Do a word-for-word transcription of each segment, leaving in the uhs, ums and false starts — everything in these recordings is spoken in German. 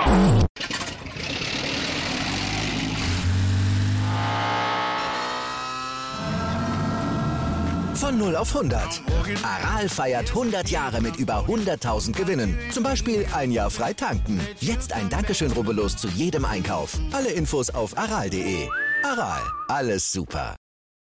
Von null auf hundert. Aral feiert hundert Jahre mit über hunderttausend Gewinnen. Zum Beispiel ein Jahr frei tanken. Jetzt ein Dankeschön, rubbellos zu jedem Einkauf. Alle Infos auf aral punkt de. Aral, alles super.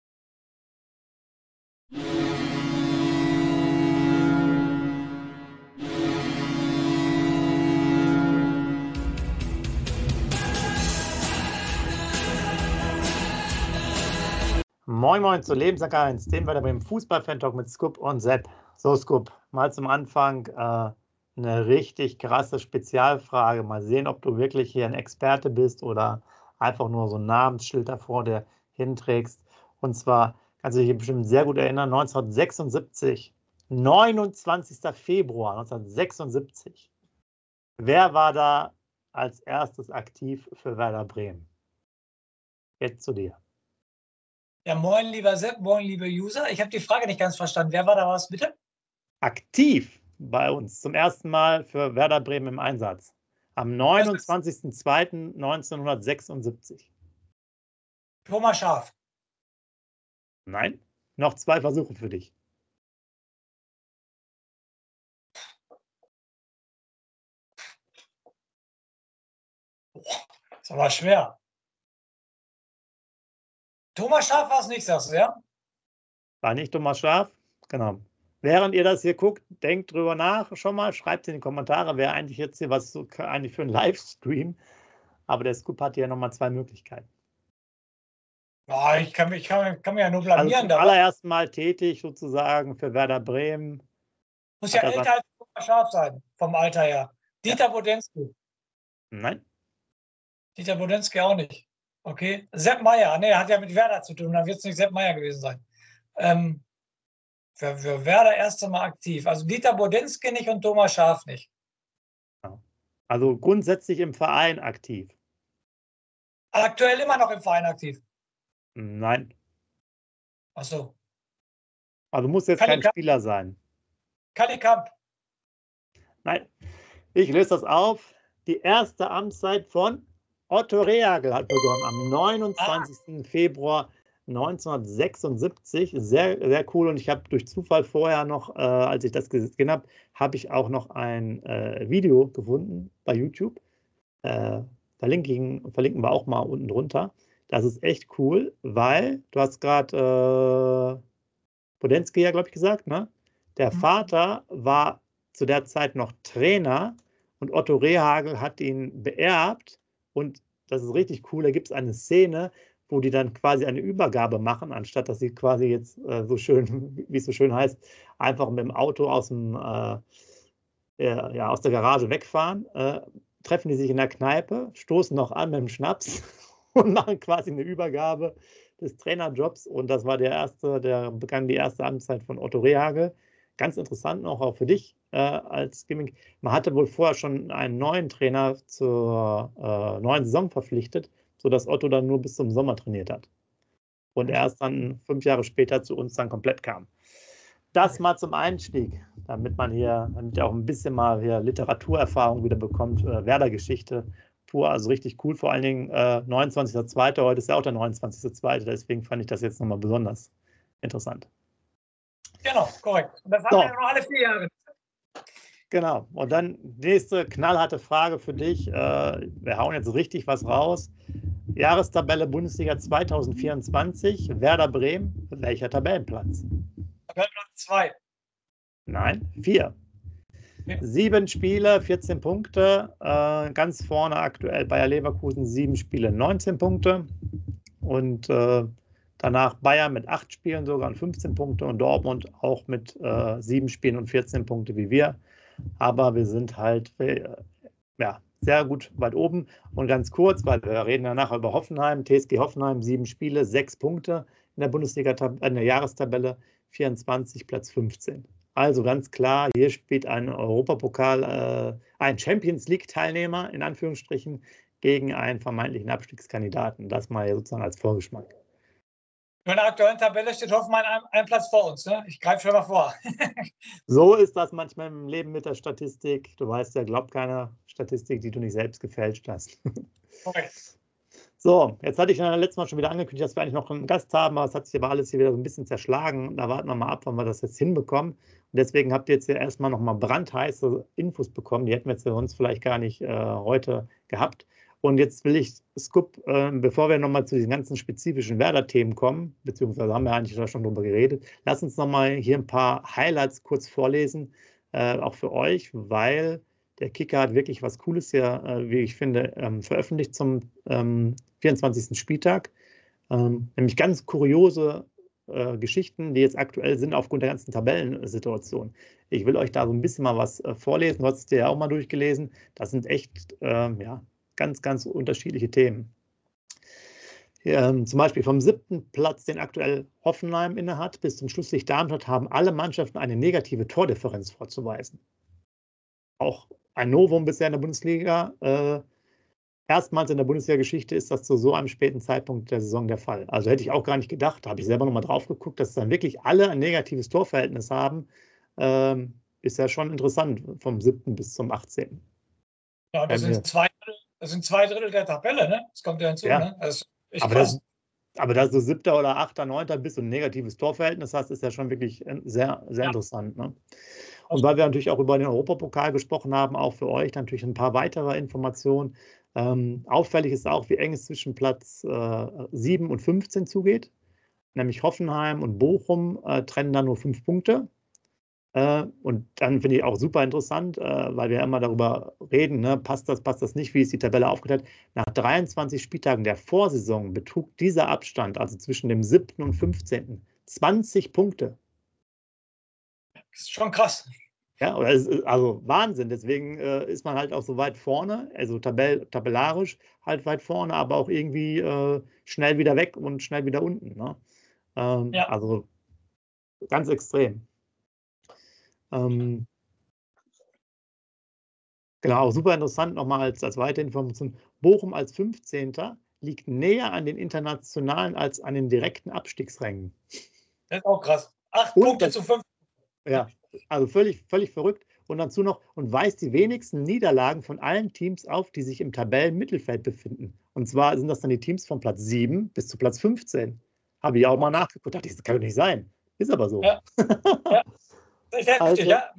Moin Moin zu Lebenssack eins, dem weiter beim Fußball-Fan-Talk mit Scoop und Sepp. So Scoop, mal zum Anfang äh, eine richtig krasse Spezialfrage. Mal sehen, ob du wirklich hier ein Experte bist oder einfach nur so ein Namensschild davor dir hinträgst. Und zwar kannst du dich bestimmt sehr gut erinnern, neunzehnhundertsechsundsiebzig, neunundzwanzigster Februar neunzehnhundertsechsundsiebzig. Wer war da als erstes aktiv für Werder Bremen? Jetzt zu dir. Ja, moin, lieber Sepp, moin, liebe User. Ich habe die Frage nicht ganz verstanden. Wer war da was, bitte? Aktiv bei uns zum ersten Mal für Werder Bremen im Einsatz. Am neunundzwanzigster zweiter neunzehnhundertsechsundsiebzig. Thomas Schaaf. Nein, noch zwei Versuche für dich. Das ist aber schwer. Thomas Schaaf war es nicht, sagst du, ja? War nicht Thomas Schaaf? Genau. Während ihr das hier guckt, denkt drüber nach schon mal, schreibt in die Kommentare, wer eigentlich jetzt hier was so, eigentlich für einen Livestream. Aber der Scoop hat hier nochmal zwei Möglichkeiten. Oh, ich kann mich, kann, kann mich ja nur blamieren. Also zum allerersten Mal tätig sozusagen für Werder Bremen. Muss ja älter als Thomas Schaaf sein, vom Alter her. Dieter ja. Bodensky. Nein. Dieter Bodensky auch nicht. Okay. Sepp Meier. Nee, hat ja mit Werder zu tun. Dann wird es nicht Sepp Meier gewesen sein. Ähm, für, für Werder erst einmal aktiv. Also Dieter Bodensky nicht und Thomas Schaaf nicht. Also grundsätzlich im Verein aktiv. Aktuell immer noch im Verein aktiv. Nein. Ach so. Also muss jetzt kein Spieler sein. Kalli Kamp. Nein. Ich löse das auf. Die erste Amtszeit von Otto Rehhagel hat begonnen am neunundzwanzigster Februar neunzehnhundertsechsundsiebzig. Sehr, sehr cool. Und ich habe durch Zufall vorher noch, äh, als ich das gesehen habe, habe ich auch noch ein äh, Video gefunden bei YouTube. Äh, verlinken, verlinken wir auch mal unten drunter. Das ist echt cool, weil du hast gerade äh, Bodensky ja, glaube ich, gesagt, ne? Der mhm. Vater war zu der Zeit noch Trainer und Otto Rehhagel hat ihn beerbt. Und das ist richtig cool, da gibt es eine Szene, wo die dann quasi eine Übergabe machen, anstatt dass sie quasi jetzt äh, so schön, wie es so schön heißt, einfach mit dem Auto aus, dem, äh, äh, ja, aus der Garage wegfahren, äh, treffen die sich in der Kneipe, stoßen noch an mit dem Schnaps und machen quasi eine Übergabe des Trainerjobs. Und das war der erste, der begann die erste Amtszeit von Otto Rehhagel. Ganz interessant noch auch für dich äh, als Gimmick. Man hatte wohl vorher schon einen neuen Trainer zur äh, neuen Saison verpflichtet, sodass Otto dann nur bis zum Sommer trainiert hat. Und erst dann fünf Jahre später zu uns dann komplett kam. Das mal zum Einstieg, damit man hier, damit ihr auch ein bisschen mal hier Literaturerfahrung wieder bekommt, äh, Werder-Geschichte pur, also richtig cool, vor allen Dingen äh, neunundzwanzigster zweiter Heute ist ja auch der neunundzwanzigster zweite Deswegen fand ich das jetzt nochmal besonders interessant. Genau, korrekt. Und das haben so. wir ja noch alle vier Jahre. Genau. Und dann nächste knallharte Frage für dich. Äh, wir hauen jetzt richtig was raus. Jahrestabelle Bundesliga zweitausendvierundzwanzig. Werder Bremen. Welcher Tabellenplatz? Tabellenplatz zwei. Nein, vier. Ja. Sieben Spiele, vierzehn Punkte. Äh, ganz vorne aktuell Bayer Leverkusen, sieben Spiele, neunzehn Punkte. Und äh, danach Bayern mit acht Spielen sogar und fünfzehn Punkte und Dortmund auch mit äh, sieben Spielen und vierzehn Punkte wie wir. Aber wir sind halt äh, ja, sehr gut weit oben. Und ganz kurz, weil wir reden ja nachher über Hoffenheim, T S G Hoffenheim, sieben Spiele, sechs Punkte in der Bundesliga, in der Jahrestabelle, vierundzwanzig, Platz fünfzehn. Also ganz klar, hier spielt ein Europapokal, äh, ein Champions-League-Teilnehmer in Anführungsstrichen gegen einen vermeintlichen Abstiegskandidaten. Das mal sozusagen als Vorgeschmack. Nur in der aktuellen Tabelle steht Hoffenheim ein, ein Platz vor uns. Ne? Ich greife schon mal vor. So ist das manchmal im Leben mit der Statistik. Du weißt ja, glaub keiner Statistik, die du nicht selbst gefälscht hast. Okay. So, jetzt hatte ich ja letztes Mal schon wieder angekündigt, dass wir eigentlich noch einen Gast haben, aber es hat sich aber alles hier wieder so ein bisschen zerschlagen. Da warten wir mal ab, wann wir das jetzt hinbekommen. Und deswegen habt ihr jetzt ja erstmal nochmal brandheiße Infos bekommen. Die hätten wir jetzt ja sonst vielleicht gar nicht äh, heute gehabt. Und jetzt will ich, Scoop, äh, bevor wir nochmal zu diesen ganzen spezifischen Werder-Themen kommen, beziehungsweise haben wir eigentlich da schon drüber geredet, lass uns nochmal hier ein paar Highlights kurz vorlesen, äh, auch für euch, weil der Kicker hat wirklich was Cooles hier, äh, wie ich finde, ähm, veröffentlicht zum ähm, vierundzwanzigsten Spieltag. Ähm, nämlich ganz kuriose äh, Geschichten, die jetzt aktuell sind aufgrund der ganzen Tabellensituation. Ich will euch da so ein bisschen mal was äh, vorlesen. Du hast es dir ja auch mal durchgelesen. Das sind echt, äh, ja, ganz, ganz unterschiedliche Themen. Ähm, zum Beispiel vom siebten Platz, den aktuell Hoffenheim innehat, bis zum Schlusslicht Darmstadt haben alle Mannschaften eine negative Tordifferenz vorzuweisen. Auch ein Novum bisher in der Bundesliga. Äh, erstmals in der Bundesliga-Geschichte ist das zu so einem späten Zeitpunkt der Saison der Fall. Also hätte ich auch gar nicht gedacht, da habe ich selber nochmal drauf geguckt, dass dann wirklich alle ein negatives Torverhältnis haben. Ähm, ist ja schon interessant, vom siebten bis zum achtzehnten Ja, das sind zwei, das sind zwei Drittel der Tabelle, ne? Das kommt ja hinzu, ja. ne? Das ist echt aber, krass. das, aber dass du siebter oder achter, neunter bist und ein negatives Torverhältnis hast, ist ja schon wirklich sehr, sehr Ja. interessant. Ne? Und weil wir natürlich auch über den Europapokal gesprochen haben, auch für euch natürlich ein paar weitere Informationen. Ähm, auffällig ist auch, wie eng es zwischen Platz äh, sieben und fünfzehn zugeht. Nämlich Hoffenheim und Bochum äh, trennen da nur fünf Punkte. Äh, und dann finde ich auch super interessant, äh, weil wir immer darüber reden, ne, passt das, passt das nicht, wie ist die Tabelle aufgeteilt. Nach dreiundzwanzig Spieltagen der Vorsaison betrug dieser Abstand, also zwischen dem siebten und fünfzehnten zwanzig Punkte. Das ist schon krass. Ja, oder ist, also Wahnsinn. Deswegen äh, ist man halt auch so weit vorne, also tabell, tabellarisch halt weit vorne, aber auch irgendwie äh, schnell wieder weg und schnell wieder unten. Ne? Ähm, Ja. Also ganz extrem. Ähm, genau, auch super interessant nochmal als, als weitere Information. Bochum als fünfzehnter liegt näher an den internationalen als an den direkten Abstiegsrängen. Das ist auch krass. Acht Und Punkte das, zu fünf. Ja, also völlig, völlig verrückt. Und dazu noch, und weist die wenigsten Niederlagen von allen Teams auf, die sich im Tabellenmittelfeld befinden. Und zwar sind das dann die Teams von Platz sieben bis zu Platz fünfzehn. Habe ich auch mal nachgeguckt. Dachte ich, das kann doch nicht sein. Ist aber so. Ja. Ja. Das ist heftig, Also, ja.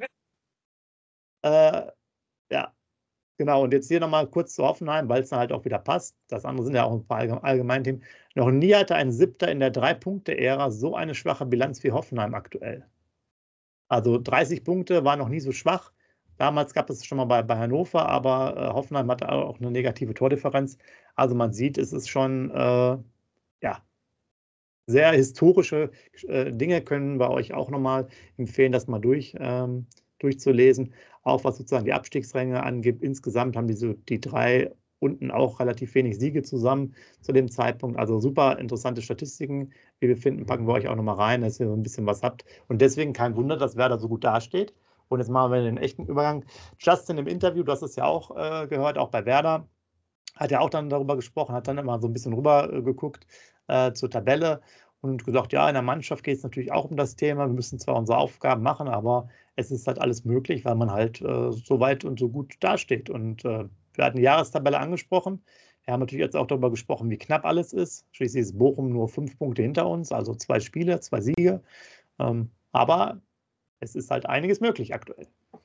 Äh, ja, genau. Und jetzt hier nochmal kurz zu Hoffenheim, weil es dann halt auch wieder passt. Das andere sind ja auch ein paar Allgemeinthemen. Noch nie hatte ein Siebter in der Drei-Punkte-Ära so eine schwache Bilanz wie Hoffenheim aktuell. Also dreißig Punkte war noch nie so schwach. Damals gab es schon mal bei, bei Hannover, aber äh, Hoffenheim hatte auch eine negative Tordifferenz. Also man sieht, es ist schon äh, ja, sehr historische äh, Dinge, können wir euch auch nochmal empfehlen, das mal durch, ähm, durchzulesen. Auch was sozusagen die Abstiegsränge angibt. Insgesamt haben diese, die drei unten auch relativ wenig Siege zusammen zu dem Zeitpunkt. Also super interessante Statistiken, wie wir finden, packen wir euch auch nochmal rein, dass ihr so ein bisschen was habt. Und deswegen kein Wunder, dass Werder so gut dasteht. Und jetzt machen wir den echten Übergang. Justin im Interview, du hast es ja auch äh, gehört, auch bei Werder, hat ja auch dann darüber gesprochen, hat dann immer so ein bisschen rüber äh, geguckt äh, zur Tabelle und gesagt, ja, in der Mannschaft geht es natürlich auch um das Thema. Wir müssen zwar unsere Aufgaben machen, aber es ist halt alles möglich, weil man halt äh, so weit und so gut dasteht. Und äh, wir hatten die Jahrestabelle angesprochen. Wir haben natürlich jetzt auch darüber gesprochen, wie knapp alles ist. Schließlich ist Bochum nur fünf Punkte hinter uns, also zwei Spiele, zwei Siege. Ähm, aber es ist halt einiges möglich aktuell.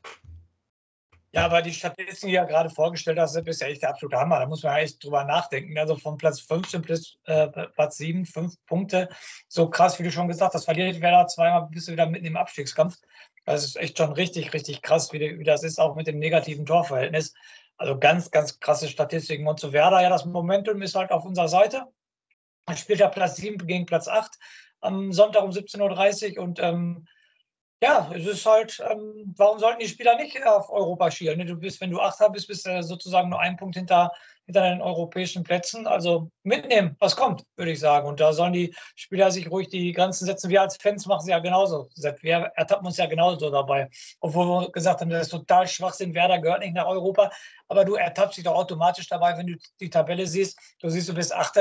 Ja, aber die Statistiken, die du ja gerade vorgestellt hast, sind ja echt der absolute Hammer. Da muss man ja echt drüber nachdenken. Also von Platz fünfzehn bis äh, Platz sieben, fünf Punkte. So krass, wie du schon gesagt hast, verliert Werder zweimal, bist du wieder mitten im Abstiegskampf. Das ist echt schon richtig, richtig krass, wie, wie das ist, auch mit dem negativen Torverhältnis. Also ganz, ganz krasse Statistiken. Und zu Werder, ja, das Momentum ist halt auf unserer Seite. Man spielt ja Platz sieben gegen Platz acht am Sonntag um siebzehn Uhr dreißig und ähm, ja, es ist halt, ähm, warum sollten die Spieler nicht auf Europa schielen? Ne? Du bist, wenn du Achter bist, bist du sozusagen nur einen Punkt hinter, hinter den europäischen Plätzen. Also mitnehmen, was kommt, würde ich sagen. Und da sollen die Spieler sich ruhig die Grenzen setzen. Wir als Fans machen sie ja genauso. Wir ertappen uns ja genauso dabei. Obwohl wir gesagt haben, das ist total Schwachsinn. Werder gehört nicht nach Europa. Aber du ertappst dich doch automatisch dabei, wenn du die Tabelle siehst. Du siehst, du bist Achter.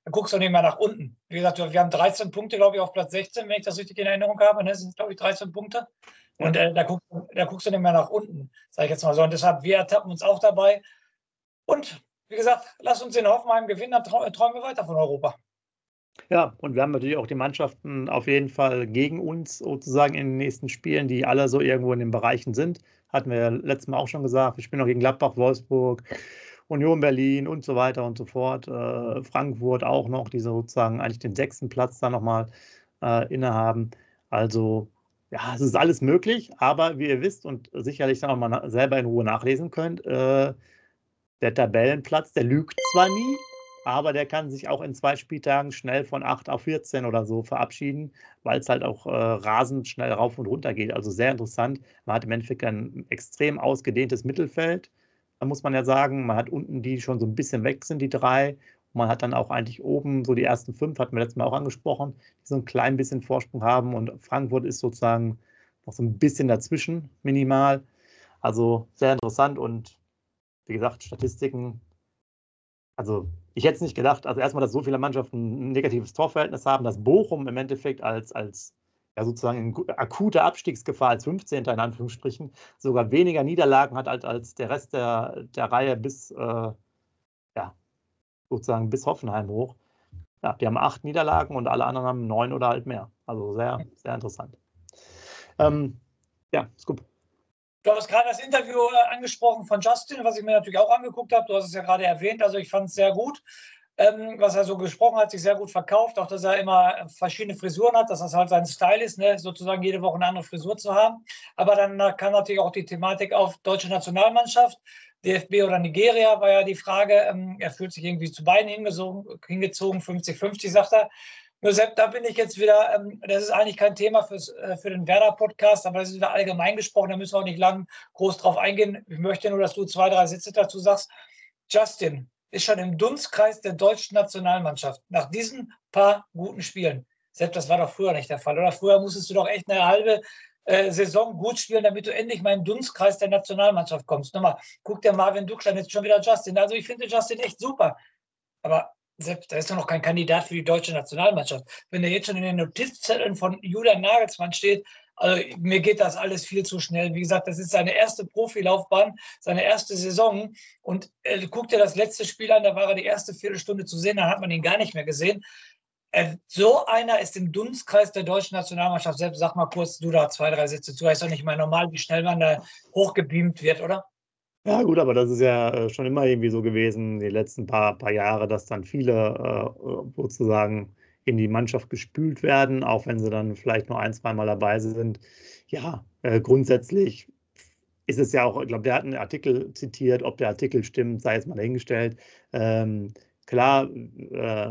dann guckst du nicht mehr nach unten. Wie gesagt, wir haben dreizehn Punkte, glaube ich, auf Platz sechzehn, wenn ich das richtig in Erinnerung habe. Das sind, glaube ich, dreizehn Punkte. Und äh, da, guckst, da guckst du nicht mehr nach unten, sage ich jetzt mal so. Und deshalb, wir ertappen uns auch dabei. Und wie gesagt, lass uns in Hoffenheim gewinnen, dann trau träumen wir weiter von Europa. Ja, und wir haben natürlich auch die Mannschaften auf jeden Fall gegen uns sozusagen in den nächsten Spielen, die alle so irgendwo in den Bereichen sind. Hatten wir ja letztes Mal auch schon gesagt. Wir spielen noch gegen Gladbach, Wolfsburg, Union Berlin und so weiter und so fort. Äh, Frankfurt auch noch, die sozusagen eigentlich den sechsten Platz da nochmal äh, innehaben. Also ja, es ist alles möglich, aber wie ihr wisst und sicherlich dann auch mal selber in Ruhe nachlesen könnt, äh, der Tabellenplatz, der lügt zwar nie, aber der kann sich auch in zwei Spieltagen schnell von acht auf vierzehn oder so verabschieden, weil es halt auch äh, rasend schnell rauf und runter geht. Also sehr interessant. Man hat im Endeffekt ein extrem ausgedehntes Mittelfeld. Da muss man ja sagen, man hat unten die schon so ein bisschen weg sind, die drei. Man hat dann auch eigentlich oben so die ersten fünf, hatten wir letztes Mal auch angesprochen, die so ein klein bisschen Vorsprung haben. Und Frankfurt ist sozusagen noch so ein bisschen dazwischen, minimal. Also sehr interessant und wie gesagt, Statistiken. Also ich hätte es nicht gedacht, also erstmal, dass so viele Mannschaften ein negatives Torverhältnis haben, dass Bochum im Endeffekt als, als ja sozusagen in akuter Abstiegsgefahr als fünfzehnter in Anführungsstrichen sogar weniger Niederlagen hat als, als der Rest der, der Reihe bis, äh, ja, sozusagen bis Hoffenheim hoch. Ja, die haben acht Niederlagen und alle anderen haben neun oder halt mehr. Also sehr, sehr interessant. Ähm, ja, ist gut. Du hast gerade das Interview äh, angesprochen von Justin, was ich mir natürlich auch angeguckt habe. Du hast es ja gerade erwähnt, also ich fand es sehr gut. Ähm, was er so gesprochen hat, sich sehr gut verkauft. Auch, dass er immer verschiedene Frisuren hat, dass das halt sein Style ist, ne? Sozusagen jede Woche eine andere Frisur zu haben. Aber dann äh, kam natürlich auch die Thematik auf deutsche Nationalmannschaft, D F B oder Nigeria, war ja die Frage. Ähm, er fühlt sich irgendwie zu beiden hingezogen, hingezogen fünfzig fünfzig, sagt er. Nur Sepp, da bin ich jetzt wieder, ähm, das ist eigentlich kein Thema fürs, äh, für den Werder-Podcast, aber das ist wieder allgemein gesprochen, da müssen wir auch nicht lang groß drauf eingehen. Ich möchte nur, dass du zwei, drei Sätze dazu sagst. Justin ist schon im Dunstkreis der deutschen Nationalmannschaft nach diesen paar guten Spielen. Sepp, das war doch früher nicht der Fall, oder? Früher musstest du doch echt eine halbe äh, Saison gut spielen, damit du endlich mal in den Dunstkreis der Nationalmannschaft kommst. Nochmal, guck dir Marvin Dukschan jetzt schon wieder Justin. Also ich finde Justin echt super, aber selbst, da ist doch noch kein Kandidat für die deutsche Nationalmannschaft. Wenn der jetzt schon in den Notizzetteln von Julian Nagelsmann steht, also mir geht das alles viel zu schnell. Wie gesagt, das ist seine erste Profilaufbahn, seine erste Saison. Und äh, guck dir das letzte Spiel an, da war er die erste Viertelstunde zu sehen, da hat man ihn gar nicht mehr gesehen. Äh, so einer ist im Dunstkreis der deutschen Nationalmannschaft. Selbst sag mal kurz, du da zwei, drei Sätze zu. Ist doch nicht mal normal, wie schnell man da hochgebeamt wird, oder? Ja gut, aber das ist ja äh, schon immer irgendwie so gewesen, die letzten paar, paar Jahre, dass dann viele äh, sozusagen in die Mannschaft gespült werden, auch wenn sie dann vielleicht nur ein, zweimal dabei sind. Ja, äh, grundsätzlich ist es ja auch, ich glaube, der hat einen Artikel zitiert, ob der Artikel stimmt, sei jetzt mal dahingestellt. Ähm, klar, äh,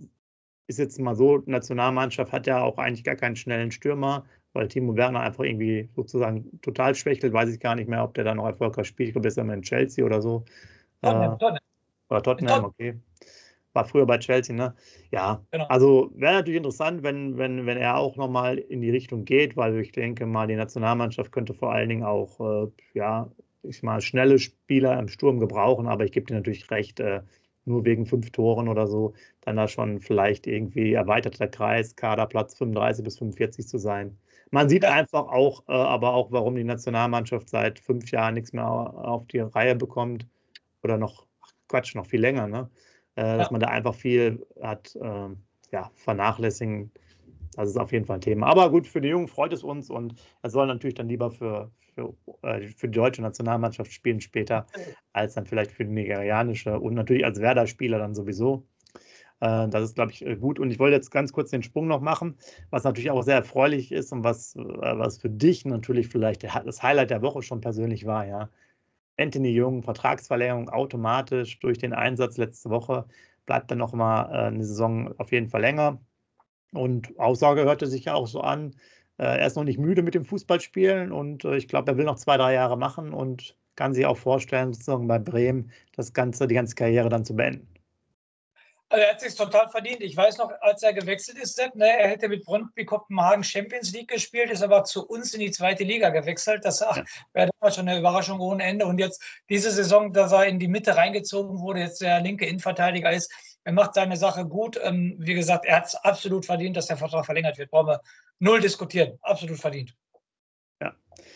ist jetzt mal so, Nationalmannschaft hat ja auch eigentlich gar keinen schnellen Stürmer, weil Timo Werner einfach irgendwie sozusagen total schwächelt, weiß ich gar nicht mehr, ob der da noch erfolgreich spielt. Ich glaube, ist er mal in Chelsea oder so. Tottenham, Äh, Tottenham. Oder Tottenham, okay. War früher bei Chelsea, ne? Ja, Genau. also wäre natürlich interessant, wenn, wenn, wenn er auch nochmal in die Richtung geht, weil ich denke mal, die Nationalmannschaft könnte vor allen Dingen auch, äh, ja, ich mal schnelle Spieler im Sturm gebrauchen, aber ich gebe dir natürlich recht, äh, nur wegen fünf Toren oder so, dann da schon vielleicht irgendwie erweiterter Kreis, Kaderplatz fünfunddreißig bis fünfundvierzig zu sein. Man sieht Ja. einfach auch, äh, aber auch, warum die Nationalmannschaft seit fünf Jahren nichts mehr auf die Reihe bekommt oder noch, ach Quatsch, noch viel länger, ne? Äh, dass Ja. man da einfach viel hat, äh, ja, vernachlässigen. Das ist auf jeden Fall ein Thema. Aber gut, für die Jungen freut es uns und er soll natürlich dann lieber für, für, äh, für die deutsche Nationalmannschaft spielen später, als dann vielleicht für die nigerianische und natürlich als Werder-Spieler dann sowieso. Äh, das ist, glaube ich, gut. Und ich wollte jetzt ganz kurz den Sprung noch machen, was natürlich auch sehr erfreulich ist und was, äh, was für dich natürlich vielleicht der, das Highlight der Woche schon persönlich war, ja. Anthony Jung, Vertragsverlängerung automatisch durch den Einsatz letzte Woche, bleibt dann noch mal äh, eine Saison auf jeden Fall länger. Und Aussage hörte sich ja auch so an, äh, er ist noch nicht müde mit dem Fußballspielen und äh, ich glaube, er will noch zwei, drei Jahre machen und kann sich auch vorstellen, sozusagen bei Bremen das Ganze, die ganze Karriere dann zu beenden. Also er hat sich total verdient. Ich weiß noch, als er gewechselt ist, Sepp, ne, er hätte mit Brøndby Kopenhagen Champions League gespielt, ist aber zu uns in die zweite Liga gewechselt. Das ja. wäre damals schon eine Überraschung ohne Ende. Und jetzt diese Saison, dass er in die Mitte reingezogen wurde, jetzt der linke Innenverteidiger ist, Er macht seine Sache gut. Ähm, wie gesagt, er hat es absolut verdient, dass der Vertrag verlängert wird. Brauchen wir null diskutieren. Absolut verdient. Ja.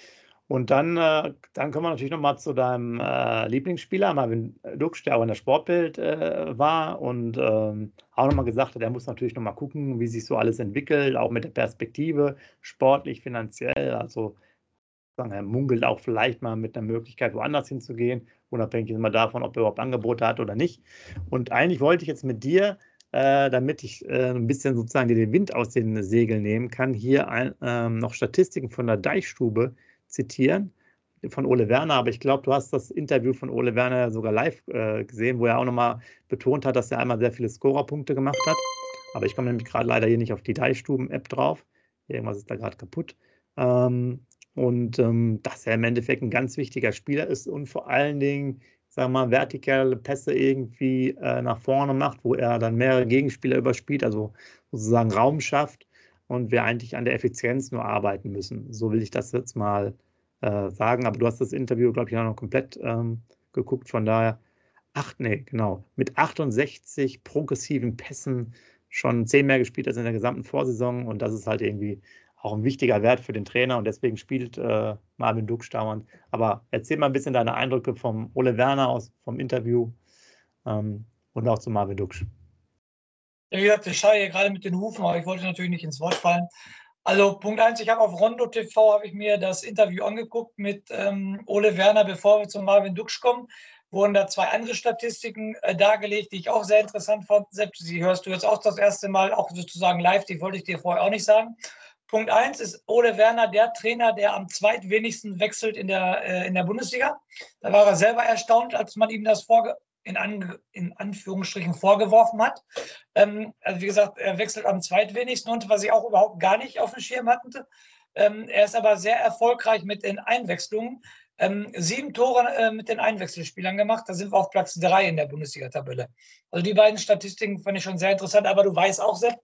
Und dann, äh, dann kommen wir natürlich nochmal zu deinem äh, Lieblingsspieler, Marvin Duksch, der auch in der Sportbild äh, war und ähm, auch nochmal gesagt hat, er muss natürlich nochmal gucken, wie sich so alles entwickelt, auch mit der Perspektive, sportlich, finanziell. Also sagen, er munkelt auch vielleicht mal mit einer Möglichkeit, woanders hinzugehen, unabhängig immer davon, ob er überhaupt Angebote hat oder nicht. Und eigentlich wollte ich jetzt mit dir, äh, damit ich äh, ein bisschen sozusagen dir den Wind aus den Segeln nehmen kann, hier ein, ähm, noch Statistiken von der Deichstube zitieren, von Ole Werner. Aber ich glaube, du hast das Interview von Ole Werner sogar live äh, gesehen, wo er auch nochmal betont hat, dass er einmal sehr viele Scorerpunkte gemacht hat. Aber ich komme nämlich gerade leider hier nicht auf die Deichstuben-App drauf. Irgendwas ist da gerade kaputt. Ähm, und ähm, dass er im Endeffekt ein ganz wichtiger Spieler ist und vor allen Dingen, sagen wir mal, vertikale Pässe irgendwie äh, nach vorne macht, wo er dann mehrere Gegenspieler überspielt, also sozusagen Raum schafft und wir eigentlich an der Effizienz nur arbeiten müssen. So will ich das jetzt mal äh, sagen. Aber du hast das Interview, glaube ich, auch noch komplett ähm, geguckt. Von daher, ach nee, genau, mit achtundsechzig progressiven Pässen schon zehn mehr gespielt als in der gesamten Vorsaison. Und das ist halt irgendwie auch ein wichtiger Wert für den Trainer. Und deswegen spielt äh, Marvin Duksch dauernd. Aber erzähl mal ein bisschen deine Eindrücke vom Ole Werner aus, vom Interview ähm, und auch zu Marvin Duksch. Ja, wie gesagt, ich schaue hier gerade mit den Hufen, aber ich wollte natürlich nicht ins Wort fallen. Also Punkt eins, ich habe auf Rondo T V habe ich mir das Interview angeguckt mit ähm, Ole Werner, bevor wir zu Marvin Duksch kommen. Wurden da zwei andere Statistiken äh, dargelegt, die ich auch sehr interessant fand. Selbst die hörst du jetzt auch das erste Mal, auch sozusagen live, die wollte ich dir vorher auch nicht sagen. Punkt eins ist Ole Werner der Trainer, der am zweitwenigsten wechselt in der, äh, in der Bundesliga. Da war er selber erstaunt, als man ihm das vorge in, An in Anführungsstrichen vorgeworfen hat. Ähm, also wie gesagt, er wechselt am zweitwenigsten und was ich auch überhaupt gar nicht auf dem Schirm hatte. Ähm, er ist aber sehr erfolgreich mit den Einwechslungen. Ähm, sieben Tore äh, mit den Einwechselspielern gemacht. Da sind wir auf Platz drei in der Bundesliga-Tabelle. Also die beiden Statistiken fand ich schon sehr interessant. Aber du weißt auch, Sepp,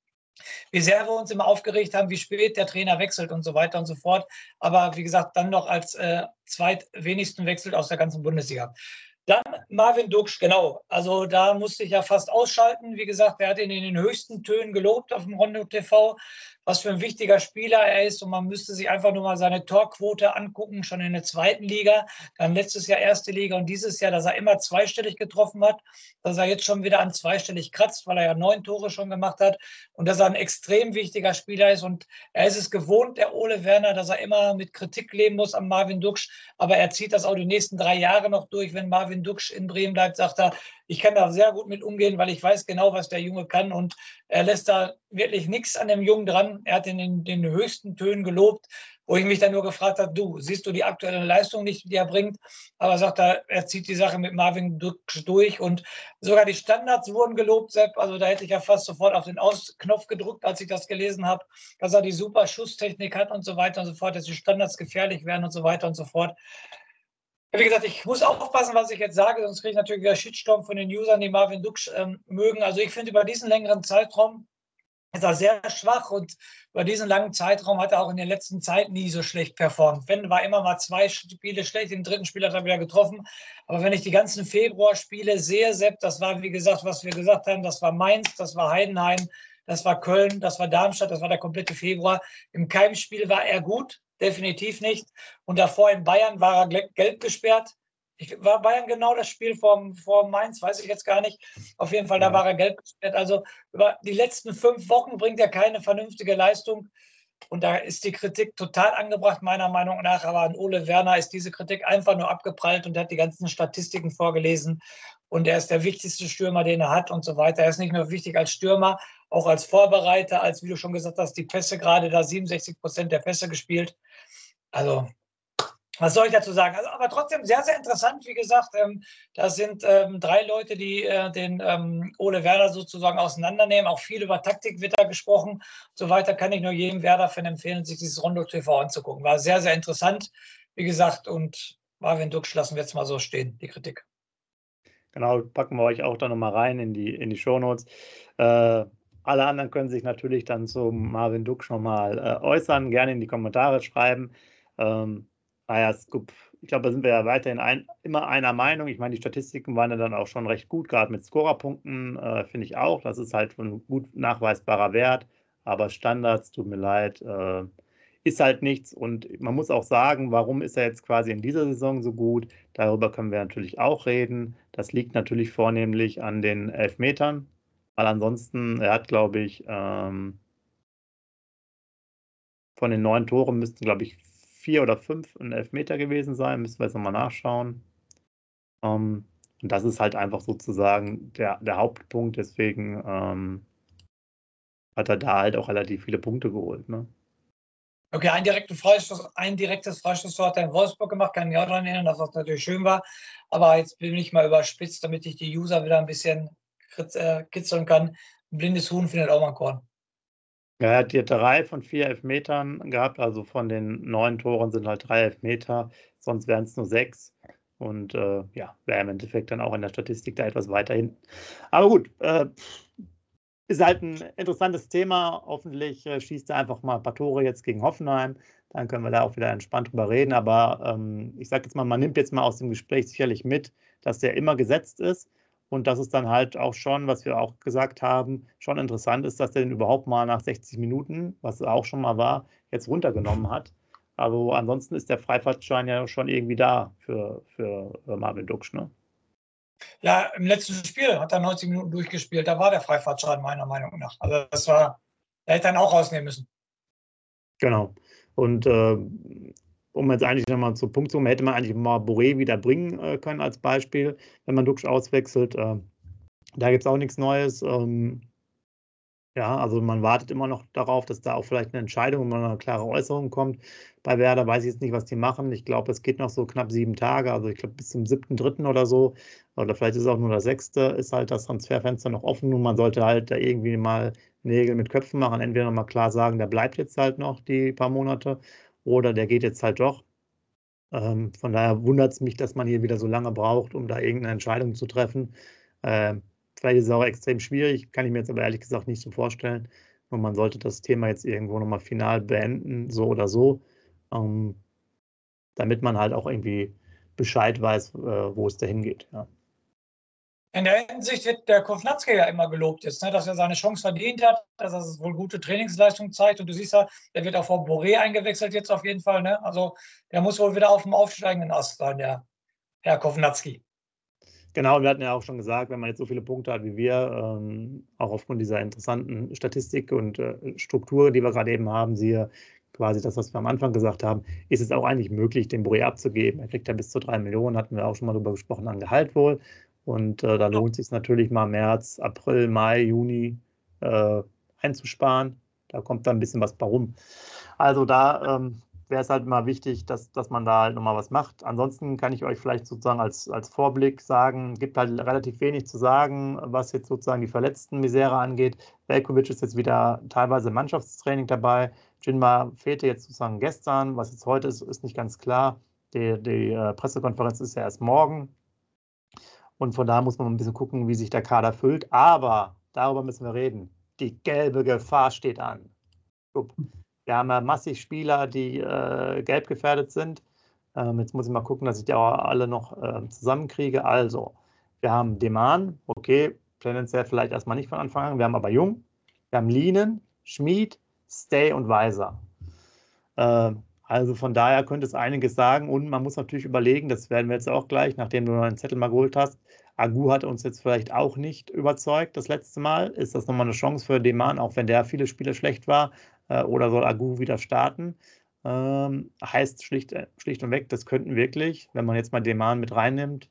wie sehr wir uns immer aufgeregt haben, wie spät der Trainer wechselt und so weiter und so fort. Aber wie gesagt, dann noch als äh, zweitwenigsten wechselt aus der ganzen Bundesliga. Dann Marvin Duksch, genau. Also da musste ich ja fast ausschalten. Wie gesagt, er hat ihn in den höchsten Tönen gelobt auf dem Rondo T V, was für ein wichtiger Spieler er ist. Und man müsste sich einfach nur mal seine Torquote angucken, schon in der zweiten Liga. Dann letztes Jahr erste Liga und dieses Jahr, dass er immer zweistellig getroffen hat, dass er jetzt schon wieder an zweistellig kratzt, weil er ja neun Tore schon gemacht hat. Und dass er ein extrem wichtiger Spieler ist. Und er ist es gewohnt, der Ole Werner, dass er immer mit Kritik leben muss am Marvin Duksch. Aber er zieht das auch die nächsten drei Jahre noch durch, wenn Marvin Duksch in Bremen bleibt, sagt er, ich kann da sehr gut mit umgehen, weil ich weiß genau, was der Junge kann und er lässt da wirklich nichts an dem Jungen dran. Er hat ihn in den höchsten Tönen gelobt, wo ich mich dann nur gefragt habe, du, siehst du die aktuelle Leistung nicht, die er bringt? Aber sagt er, er zieht die Sache mit Marvin Duksch durch und sogar die Standards wurden gelobt, Sepp. Also da hätte ich ja fast sofort auf den Ausknopf gedrückt, als ich das gelesen habe, dass er die super Schusstechnik hat und so weiter und so fort, dass die Standards gefährlich werden und so weiter und so fort. Wie gesagt, ich muss aufpassen, was ich jetzt sage, sonst kriege ich natürlich wieder Shitstorm von den Usern, die Marvin Duksch ähm, mögen. Also ich finde, über diesen längeren Zeitraum ist er sehr schwach und über diesen langen Zeitraum hat er auch in der letzten Zeit nie so schlecht performt. Wenn, war immer mal zwei Spiele schlecht, im dritten Spiel hat er wieder getroffen. Aber wenn ich die ganzen Februarspiele sehe, Sepp, das war, wie gesagt, was wir gesagt haben, das war Mainz, das war Heidenheim, das war Köln, das war Darmstadt, das war der komplette Februar. Im keinem Spiel war er gut, definitiv nicht. Und davor in Bayern war er gelb gesperrt. Ich, war Bayern genau das Spiel vor, vor Mainz, weiß ich jetzt gar nicht. Auf jeden Fall, da Ja. war er gelb gesperrt. Also über die letzten fünf Wochen bringt er keine vernünftige Leistung. Und da ist die Kritik total angebracht, meiner Meinung nach. Aber an Ole Werner ist diese Kritik einfach nur abgeprallt und er hat die ganzen Statistiken vorgelesen. Und er ist der wichtigste Stürmer, den er hat und so weiter. Er ist nicht nur wichtig als Stürmer, auch als Vorbereiter, als, wie du schon gesagt hast, die Pässe gerade da, siebenundsechzig Prozent der Pässe gespielt. Also, was soll ich dazu sagen? Also, aber trotzdem sehr, sehr interessant. Wie gesagt, ähm, da sind ähm, drei Leute, die äh, den ähm, Ole Werner sozusagen auseinandernehmen. Auch viel über Taktik wird da gesprochen. So weiter kann ich nur jedem Werder-Fan empfehlen, sich dieses Rondo T V anzugucken. War sehr, sehr interessant. Wie gesagt, und Marvin Duksch lassen wir jetzt mal so stehen, die Kritik. Genau, packen wir euch auch da nochmal rein in die, in die Shownotes. Äh, alle anderen können sich natürlich dann zu Marvin Duksch nochmal äh, äußern, gerne in die Kommentare schreiben. Ähm, naja, Scoop, ich glaube, da sind wir ja weiterhin ein, immer einer Meinung. Ich meine, die Statistiken waren ja dann auch schon recht gut, gerade mit Scorerpunkten, äh, finde ich auch. Das ist halt ein gut nachweisbarer Wert. Aber Standards, tut mir leid, äh, ist halt nichts. Und man muss auch sagen, warum ist er jetzt quasi in dieser Saison so gut? Darüber können wir natürlich auch reden. Das liegt natürlich vornehmlich an den Elfmetern. Weil ansonsten, er hat, glaube ich, ähm, von den neun Toren müssten, glaube ich, vier oder fünf ein Elfmeter gewesen sein. Müssen wir jetzt nochmal nachschauen. Ähm, und das ist halt einfach sozusagen der, der Hauptpunkt. Deswegen ähm, hat er da halt auch relativ viele Punkte geholt. Ne? Okay, ein, direkten Freistoß, ein direktes Freistoßtor hat er in Wolfsburg gemacht, kann ich auch daran erinnern, dass das natürlich schön war. Aber jetzt bin ich mal überspitzt, damit ich die User wieder ein bisschen kitzeln kann. Ein blindes Huhn findet auch mal ein Korn. Er hat hier drei von vier Elfmetern gehabt, also von den neun Toren sind halt drei Elfmeter, sonst wären es nur sechs. Und äh, ja, wäre im Endeffekt dann auch in der Statistik da etwas weiter hinten. Aber gut, äh, ist halt ein interessantes Thema. Hoffentlich äh, schießt er einfach mal ein paar Tore jetzt gegen Hoffenheim. Dann können wir da auch wieder entspannt drüber reden. Aber ähm, ich sage jetzt mal, man nimmt jetzt mal aus dem Gespräch sicherlich mit, dass der immer gesetzt ist. Und dass es dann halt auch schon, was wir auch gesagt haben, schon interessant ist, dass der den überhaupt mal nach sechzig Minuten, was auch schon mal war, jetzt runtergenommen hat. Aber ansonsten ist der Freifahrtschein ja schon irgendwie da für, für Marvin Duksch, ne? Ja, im letzten Spiel hat er neunzig Minuten durchgespielt. Da war der Freifahrtschein meiner Meinung nach. Also das war, er hätte dann auch rausnehmen müssen. Genau. Und äh, um jetzt eigentlich nochmal zum Punkt zu kommen, hätte man eigentlich mal Boré wieder bringen äh, können als Beispiel, wenn man Duksch auswechselt. Äh, da gibt es auch nichts Neues. Ähm, ja, also man wartet immer noch darauf, dass da auch vielleicht eine Entscheidung und eine klare Äußerung kommt. Bei Werder weiß ich jetzt nicht, was die machen. Ich glaube, es geht noch so knapp sieben Tage, also ich glaube bis zum siebten dritten oder so. Oder vielleicht ist es auch nur der sechste, ist halt das Transferfenster noch offen und man sollte halt da irgendwie mal Nägel mit Köpfen machen. Entweder nochmal klar sagen, der bleibt jetzt halt noch die paar Monate oder der geht jetzt halt doch. Ähm, von daher wundert es mich, dass man hier wieder so lange braucht, um da irgendeine Entscheidung zu treffen. Ähm, vielleicht ist es auch extrem schwierig, kann ich mir jetzt aber ehrlich gesagt nicht so vorstellen. Und man sollte das Thema jetzt irgendwo nochmal final beenden, so oder so, ähm, damit man halt auch irgendwie Bescheid weiß, äh, wo es dahin geht. Ja. In der Hinsicht wird der Kovnatski ja immer gelobt jetzt, ne, dass er seine Chance verdient hat, dass er wohl gute Trainingsleistung zeigt. Und du siehst ja, der wird auch vor Boré eingewechselt jetzt auf jeden Fall. Ne? Also der muss wohl wieder auf dem aufsteigenden Ast sein, der Herr Kovnatski. Genau, wir hatten ja auch schon gesagt, wenn man jetzt so viele Punkte hat wie wir, ähm, auch aufgrund dieser interessanten Statistik und äh, Struktur, die wir gerade eben haben, siehe quasi das, was wir am Anfang gesagt haben, ist es auch eigentlich möglich, den Boré abzugeben. Er kriegt ja bis zu drei Millionen, hatten wir auch schon mal darüber gesprochen, an Gehalt wohl. Und äh, da lohnt es sich natürlich mal März, April, Mai, Juni äh, einzusparen. Da kommt dann ein bisschen was bei rum. Also da ähm, wäre es halt mal wichtig, dass, dass man da halt nochmal was macht. Ansonsten kann ich euch vielleicht sozusagen als, als Vorblick sagen, gibt halt relativ wenig zu sagen, was jetzt sozusagen die Verletzten-Misere angeht. Veljković ist jetzt wieder teilweise im Mannschaftstraining dabei. Jinma fehlte jetzt sozusagen gestern. Was jetzt heute ist, ist nicht ganz klar. Die, die äh, Pressekonferenz ist ja erst morgen. Und von daher muss man ein bisschen gucken, wie sich der Kader füllt. Aber darüber müssen wir reden. Die gelbe Gefahr steht an. Wir haben ja massig Spieler, die äh, gelb gefährdet sind. Ähm, jetzt muss ich mal gucken, dass ich die auch alle noch äh, zusammenkriege. Also, wir haben Deman, okay, tendenziell vielleicht erstmal nicht von Anfang an. Wir haben aber Jung, wir haben Lienen, Schmid, Stay und Weiser. Äh, also von daher könnte es einiges sagen. Und man muss natürlich überlegen, das werden wir jetzt auch gleich, nachdem du einen Zettel mal geholt hast. Agu hat uns jetzt vielleicht auch nicht überzeugt das letzte Mal. Ist das nochmal eine Chance für Deman, auch wenn der viele Spiele schlecht war? Oder soll Agu wieder starten? Ähm, heißt schlicht, schlicht und weg, das könnten wirklich, wenn man jetzt mal Deman mit reinnimmt,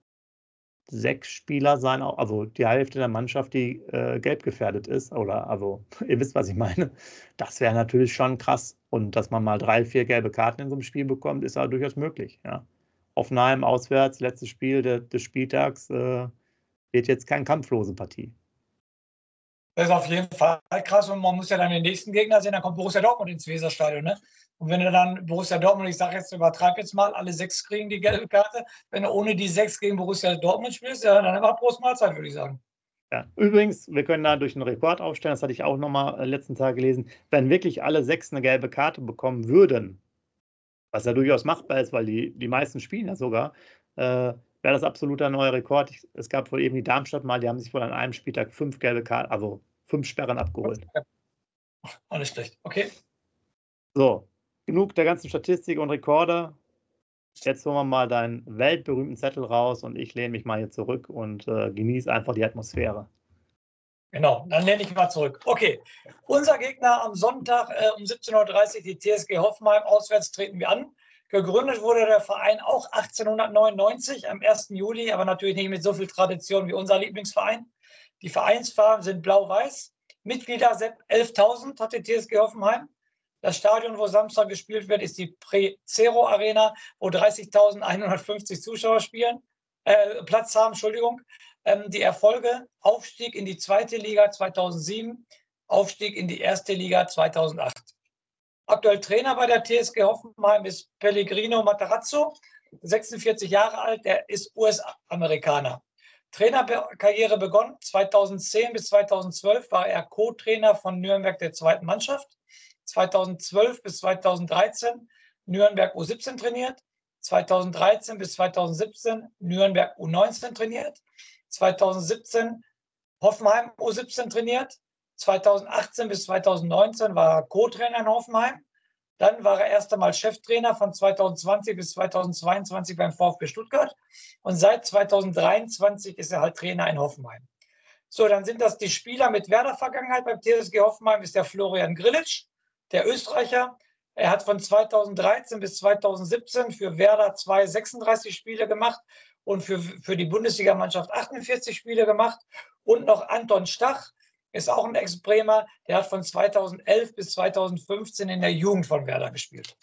sechs Spieler sein, also die Hälfte der Mannschaft, die äh, gelb gefährdet ist. Oder also, ihr wisst, was ich meine. Das wäre natürlich schon krass. Und dass man mal drei, vier gelbe Karten in so einem Spiel bekommt, ist ja durchaus möglich. Ja. Offenheim auswärts, letztes Spiel de, des Spieltags, äh, wird jetzt keine kampflose Partie. Das ist auf jeden Fall krass und man muss ja dann den nächsten Gegner sehen, dann kommt Borussia Dortmund ins Weserstadion. Ne? Und wenn du dann Borussia Dortmund, ich sage jetzt, übertreibe jetzt mal, alle sechs kriegen die gelbe Karte, wenn du ohne die sechs gegen Borussia Dortmund spielst, ja, dann einfach Prost Mahlzeit, würde ich sagen. Ja. Übrigens, wir können da durch einen Rekord aufstellen, das hatte ich auch nochmal letzten Tag gelesen, wenn wirklich alle sechs eine gelbe Karte bekommen würden, was ja durchaus machbar ist, weil die, die meisten spielen ja sogar, äh, wäre das absoluter neuer Rekord. Ich, es gab wohl eben die Darmstadt mal, die haben sich wohl an einem Spieltag fünf gelbe Karten, also fünf Sperren abgeholt. Auch nicht schlecht. Okay. So, genug der ganzen Statistik und Rekorde. Jetzt holen wir mal deinen weltberühmten Zettel raus und ich lehne mich mal hier zurück und äh, genieße einfach die Atmosphäre. Genau, dann lehne ich mal zurück. Okay, unser Gegner am Sonntag äh, um siebzehn Uhr dreißig, die T S G Hoffenheim. Auswärts treten wir an. Gegründet wurde der Verein auch achtzehnhundertneunundneunzig am ersten Juli, aber natürlich nicht mit so viel Tradition wie unser Lieblingsverein. Die Vereinsfarben sind blau-weiß. Mitglieder elftausend hat die T S G Hoffenheim. Das Stadion, wo Samstag gespielt wird, ist die Pre-Zero Arena, wo dreißigtausendeinhundertfünfzig Zuschauer spielen, äh, Platz haben. Entschuldigung. Ähm, die Erfolge: Aufstieg in die zweite Liga zweitausendsieben, Aufstieg in die erste Liga zweitausendacht. Aktuell Trainer bei der T S G Hoffenheim ist Pellegrino Matarazzo, sechsundvierzig Jahre alt, der ist U S-Amerikaner. Trainerkarriere begonnen zweitausendzehn bis zweitausendzwölf, war er Co-Trainer von Nürnberg der zweiten Mannschaft. zweitausendzwölf bis zweitausenddreizehn Nürnberg U siebzehn trainiert. zweitausenddreizehn bis zweitausendsiebzehn Nürnberg U neunzehn trainiert. zweitausendsiebzehn Hoffenheim U siebzehn trainiert. zweitausendachtzehn bis zweitausendneunzehn war er Co-Trainer in Hoffenheim. Dann war er erst einmal Cheftrainer von zweitausendzwanzig bis zweitausendzweiundzwanzig beim VfB Stuttgart. Und seit zweitausenddreiundzwanzig ist er halt Trainer in Hoffenheim. So, dann sind das die Spieler mit Werder-Vergangenheit beim T S G Hoffenheim, ist der Florian Grillitsch, der Österreicher. Er hat von zweitausenddreizehn bis zweitausendsiebzehn für Werder zwei sechsunddreißig Spiele gemacht und für, für die Bundesligamannschaft achtundvierzig Spiele gemacht. Und noch Anton Stach, ist auch ein Ex-Bremer, der hat von zweitausendelf bis zweitausendfünfzehn in der Jugend von Werder gespielt.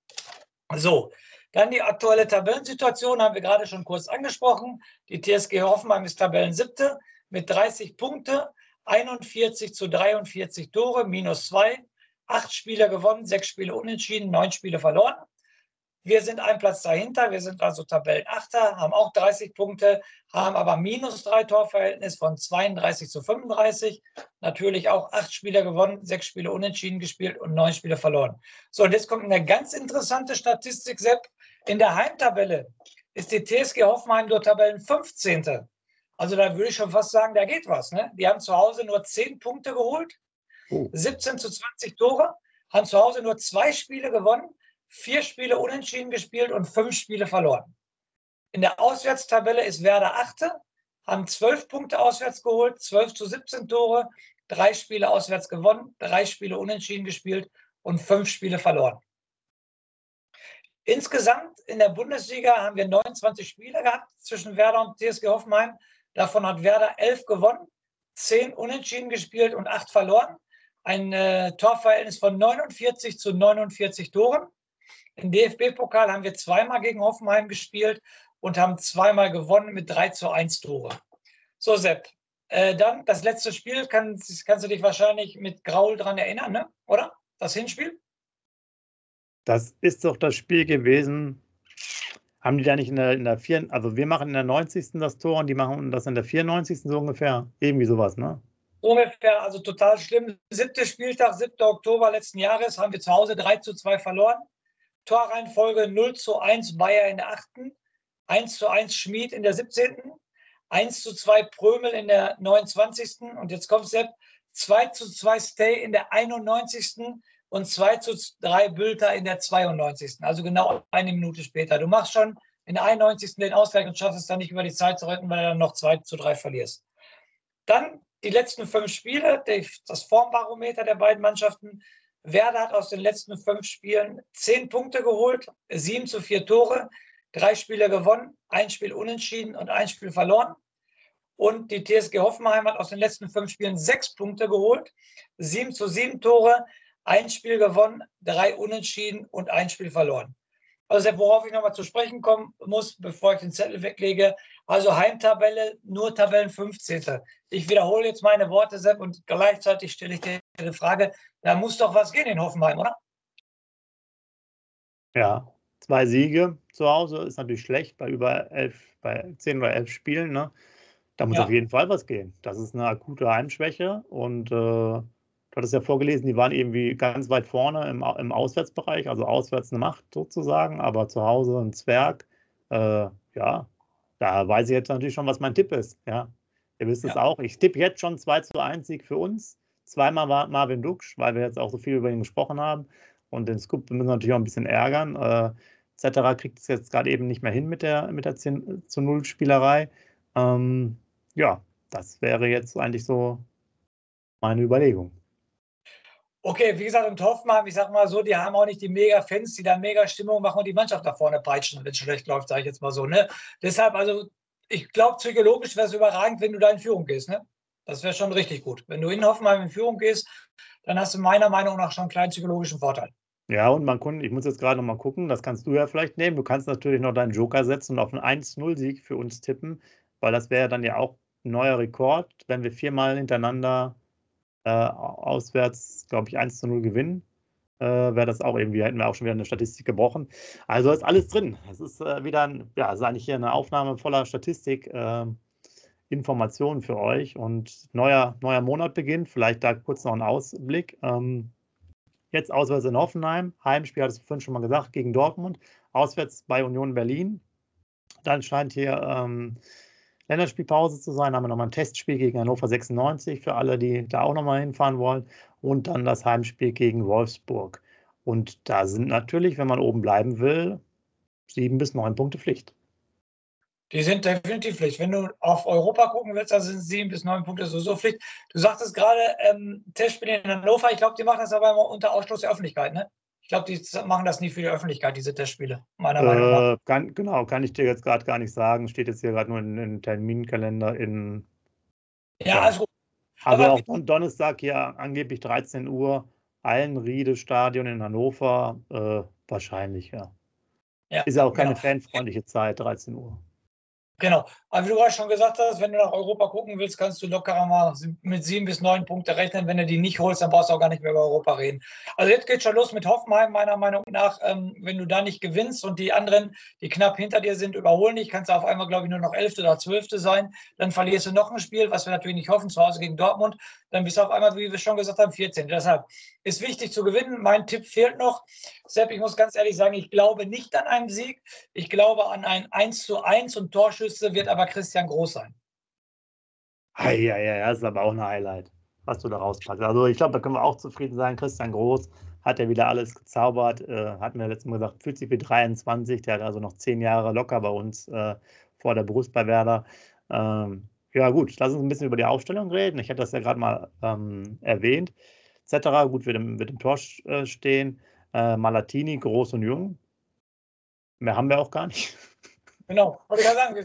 So, dann die aktuelle Tabellensituation haben wir gerade schon kurz angesprochen. Die T S G Hoffenheim ist Tabellensiebte mit dreißig Punkte, einundvierzig zu dreiundvierzig Tore, minus zwei, acht Spiele gewonnen, sechs Spiele unentschieden, neun Spiele verloren. Wir sind einen Platz dahinter, wir sind also Tabellenachter, haben auch dreißig Punkte, haben aber minus drei Torverhältnis von zweiunddreißig zu fünfunddreißig. Natürlich auch acht Spiele gewonnen, sechs Spiele unentschieden gespielt und neun Spiele verloren. So, und jetzt kommt eine ganz interessante Statistik, Sepp. In der Heimtabelle ist die T S G Hoffenheim nur Tabellenfünfzehnte. Also da würde ich schon fast sagen, da geht was. Ne? Die haben zu Hause nur zehn Punkte geholt, oh. siebzehn zu zwanzig Tore, haben zu Hause nur zwei Spiele gewonnen, vier Spiele unentschieden gespielt und fünf Spiele verloren. In der Auswärtstabelle ist Werder Achte, haben zwölf Punkte auswärts geholt, zwölf zu siebzehn Tore, drei Spiele auswärts gewonnen, drei Spiele unentschieden gespielt und fünf Spiele verloren. Insgesamt in der Bundesliga haben wir neunundzwanzig Spiele gehabt zwischen Werder und T S G Hoffenheim. Davon hat Werder elf gewonnen, zehn unentschieden gespielt und acht verloren. Ein äh, Torverhältnis von neunundvierzig zu neunundvierzig Toren. Im D F B-Pokal haben wir zweimal gegen Hoffenheim gespielt und haben zweimal gewonnen mit drei zu eins Tore. So, Sepp, äh, dann das letzte Spiel, kann, kannst du dich wahrscheinlich mit Graul dran erinnern, ne? Oder? Das Hinspiel? Das ist doch das Spiel gewesen. Haben die da nicht in der, in der vier, also wir machen in der neunzigsten das Tor und die machen das in der vierundneunzigsten so ungefähr? Irgendwie sowas, ne? Ungefähr, also total schlimm. Siebter Spieltag, siebter Oktober letzten Jahres, haben wir zu Hause drei zu zwei verloren. Torreihenfolge null zu eins Bayer in der achten, eins zu eins Schmid in der siebzehnten, eins zu zwei Prömel in der neunundzwanzigsten und jetzt kommt Sepp, zwei zu zwei Stay in der einundneunzigsten und zwei zu drei Bülter in der zweiundneunzigsten Also genau eine Minute später. Du machst schon in der einundneunzigsten den Ausgleich und schaffst es dann nicht über die Zeit zu retten, weil du dann noch zwei zu drei verlierst. Dann die letzten fünf Spiele, das Formbarometer der beiden Mannschaften. Werder hat aus den letzten fünf Spielen zehn Punkte geholt, sieben zu vier Tore, drei Spiele gewonnen, ein Spiel unentschieden und ein Spiel verloren. Und die T S G Hoffenheim hat aus den letzten fünf Spielen sechs Punkte geholt, sieben zu sieben Tore, ein Spiel gewonnen, drei unentschieden und ein Spiel verloren. Also worauf ich nochmal zu sprechen kommen muss, bevor ich den Zettel weglege, also Heimtabelle nur Tabellenfünfzehnte Ich wiederhole jetzt meine Worte, Sepp, und gleichzeitig stelle ich dir eine Frage, da muss doch was gehen in Hoffenheim, oder? Ja, zwei Siege zu Hause ist natürlich schlecht bei über elf, bei zehn oder elf Spielen, ne? Da muss Ja. auf jeden Fall was gehen. Das ist eine akute Heimschwäche und äh, du hattest ja vorgelesen, die waren irgendwie ganz weit vorne im, im Auswärtsbereich, also auswärts eine Macht sozusagen, aber zu Hause ein Zwerg. Äh, ja, da weiß ich jetzt natürlich schon, was mein Tipp ist. Ja, ihr wisst es Ja. auch. Ich tippe jetzt schon zwei zu eins Sieg für uns. Zweimal war Marvin Duksch, weil wir jetzt auch so viel über ihn gesprochen haben. Und den Scoop müssen wir natürlich auch ein bisschen ärgern. Äh, et cetera kriegt es jetzt gerade eben nicht mehr hin mit der, mit der zehn zu null Spielerei. Ähm, ja, das wäre jetzt eigentlich so meine Überlegung. Okay, wie gesagt, und Hoffenheim, ich sag mal so, die haben auch nicht die Mega-Fans, die da mega Stimmung machen und die Mannschaft da vorne peitschen, wenn es schlecht läuft, sage ich jetzt mal so. Ne? Deshalb, also, ich glaube, psychologisch wäre es überragend, wenn du da in Führung gehst. Ne? Das wäre schon richtig gut. Wenn du in Hoffenheim in Führung gehst, dann hast du meiner Meinung nach schon einen kleinen psychologischen Vorteil. Ja, und man kann, ich muss jetzt gerade noch mal gucken, das kannst du ja vielleicht nehmen. Du kannst natürlich noch deinen Joker setzen und auf einen eins zu null Sieg für uns tippen, weil das wäre dann ja auch ein neuer Rekord, wenn wir viermal hintereinander äh, auswärts, glaube ich, eins zu null gewinnen. Äh, wäre das auch irgendwie, hätten wir auch schon wieder eine Statistik gebrochen. Also ist alles drin. Es ist äh, wieder ein, ja, es ist eigentlich hier eine Aufnahme voller Statistik, äh, Informationen für euch und neuer, neuer Monat beginnt. Vielleicht da kurz noch ein Ausblick. Ähm, Jetzt auswärts in Hoffenheim, Heimspiel, hattest du vorhin schon mal gesagt, gegen Dortmund, auswärts bei Union Berlin. Dann scheint hier ähm, Länderspielpause zu sein, haben wir nochmal ein Testspiel gegen Hannover sechsundneunzig für alle, die da auch nochmal hinfahren wollen. Und dann das Heimspiel gegen Wolfsburg. Und da sind natürlich, wenn man oben bleiben will, sieben bis neun Punkte Pflicht. Die sind definitiv Pflicht. Wenn du auf Europa gucken willst, dann sind sieben bis neun Punkte sowieso Pflicht. Du sagtest gerade, ähm, Testspiel in Hannover, ich glaube, die machen das aber immer unter Ausschluss der Öffentlichkeit, ne? Ich glaube, die machen das nie für die Öffentlichkeit, diese Testspiele, meiner Meinung nach. Äh, kann, genau, kann ich dir jetzt gerade gar nicht sagen. Steht jetzt hier gerade nur in den Terminkalender in. Ja, Ja. also gut. Also Aber auch Don Donnerstag hier angeblich dreizehn Uhr, Allenriede-Stadion in Hannover, äh, wahrscheinlich, ja. ja, Ist ja auch keine genau. fanfreundliche Zeit, dreizehn Uhr. Genau. Aber wie du gerade schon gesagt hast, wenn du nach Europa gucken willst, kannst du lockerer mal mit sieben bis neun Punkte rechnen. Wenn du die nicht holst, dann brauchst du auch gar nicht mehr über Europa reden. Also jetzt geht schon los mit Hoffenheim, meiner Meinung nach. Ähm, wenn du da nicht gewinnst und die anderen, die knapp hinter dir sind, überholen dich, kannst du auf einmal, glaube ich, nur noch Elfte oder Zwölfte sein. Dann verlierst du noch ein Spiel, was wir natürlich nicht hoffen, zu Hause gegen Dortmund. Dann bist du auf einmal, wie wir schon gesagt haben, vierzehnte Deshalb ist wichtig zu gewinnen. Mein Tipp fehlt noch. Sepp, ich muss ganz ehrlich sagen, ich glaube nicht an einen Sieg. Ich glaube an ein eins zu eins und Torschüsse wird aber Christian Groß sein. Ja, ja, ja, das ist aber auch ein Highlight, was du da rauspackst. Also ich glaube, da können wir auch zufrieden sein. Christian Groß hat ja wieder alles gezaubert. Äh, hatten wir letztes Mal gesagt, fühlt sich wie dreiundzwanzig. Der hat also noch zehn Jahre locker bei uns äh, vor der Brust bei Werder. Ähm, ja gut, lass uns ein bisschen über die Aufstellung reden. Ich hatte das ja gerade mal ähm, erwähnt. et cetera. Gut, wird im, wird im Tor äh, stehen. Äh, Malatini, groß und jung. Mehr haben wir auch gar nicht. Genau, wollte ich gerade sagen,